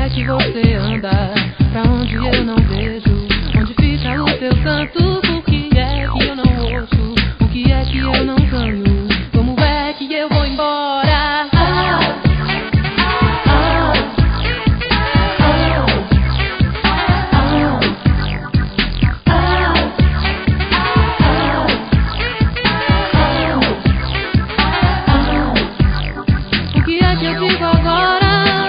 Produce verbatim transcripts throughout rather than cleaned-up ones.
é que você anda? Pra onde eu não vejo? Onde fica o teu canto? Por que é que eu não ouço? O que é que eu não ganho? Como é que eu vou embora? Ah, ah, ah, ah, ah. O que é que eu digo agora?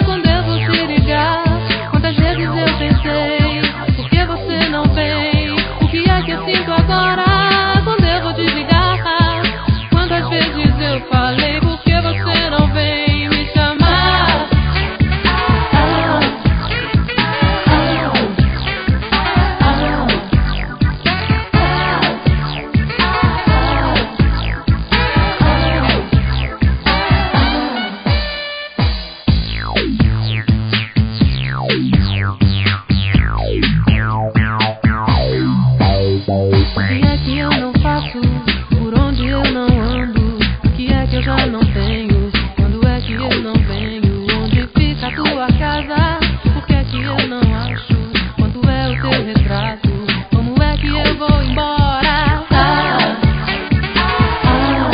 Por onde eu não ando? O que é que eu já não tenho? Quando é que eu não venho? Onde fica a tua casa? Por que é que eu não acho? Quanto é o teu retrato? Como é que eu vou embora? Ah, ah,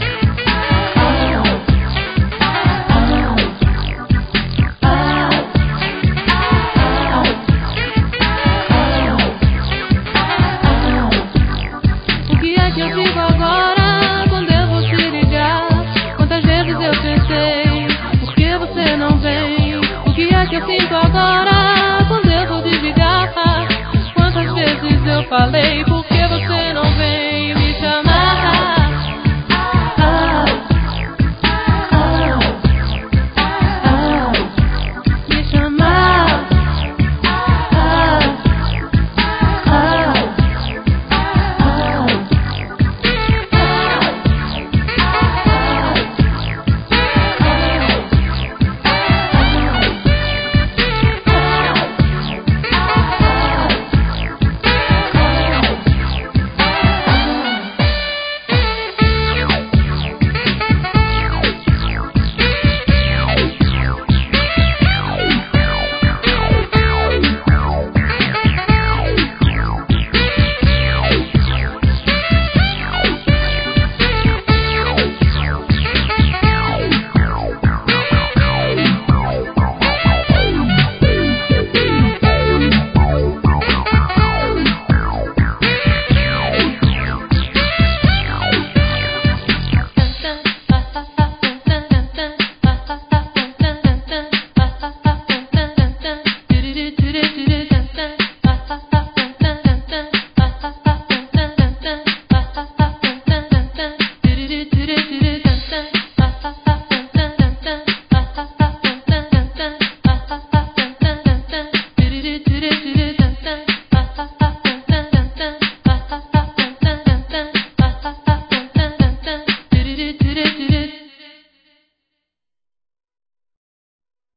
ah, ah, ah. O que é que eu digo agora? O que é que eu sinto agora quando eu vou desligar? Quantas vezes eu falei? Porque